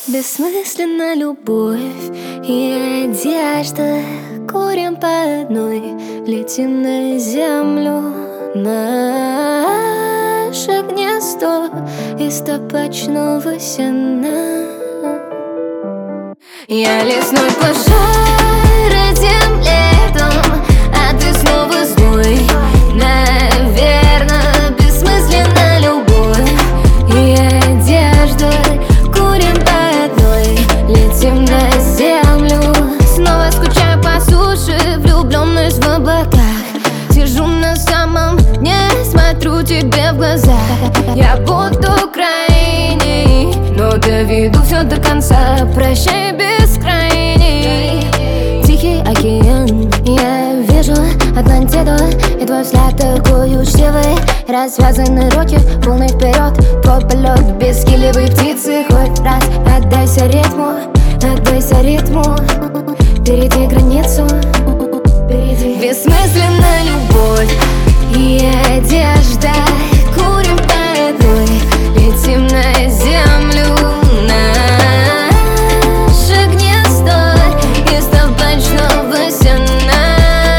Бессмысленна любовь и одежда. Курим по одной, летим на землю. Наше гнездо из табачного сена. Я лесной пожар этим летом, а ты снова злой. Наверно, бессмысленна любовь и одежда. Курим по одной, летим на землю. Снова скучаю по суше, влюбленность в облаках. Сижу на самом дне, смотрю тебе в глаза. Я буду крайней, но доведу все до конца. Прощай, бескрайний тихий океан. Я вижу Атлантиду, и твой взгляд такой учтивый. Развязаны руки, полный вперед. Твой полет без гилевой птицы. Хоть раз отдайся ритму, отдайся ритму. Перейди границу, перейди. Бессмысленна любовь и одежда. Курим по одной, летим на землю. Наше гнездо из табачного сена.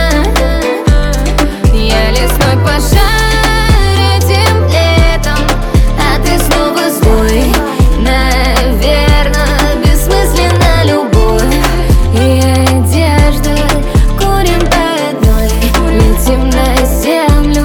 Я лесной пожар этим летом, а ты снова злой. Наверно, бессмысленна любовь и одежда. Курим по одной, летим на землю.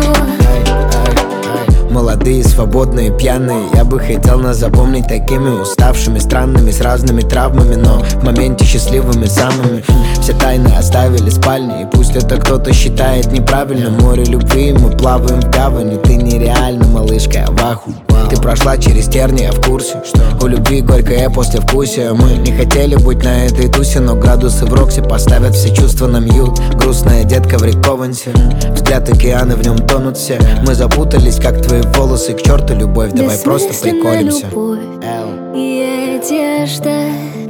Молодые, свободные, пьяные. Я бы хотел нас запомнить такими уставшими, странными, с разными травмами, но в моменте счастливыми самыми. Все тайны оставили в спальне, и пусть это кто-то считает неправильно. Море любви, мы плаваем в гавани. Ты нереальна, малышка, в аху. Ты прошла через терни, я в курсе, что у любви горькое послевкусие. Мы не хотели быть на этой тусе, но градусы в Роксе поставят все чувства на мьют. Грустная детка в Риковансе, взгляд океана, в нем тонут все. Мы запутались, как твои волосы, к черту любовь, давай просто приколемся. Любовь и одежда.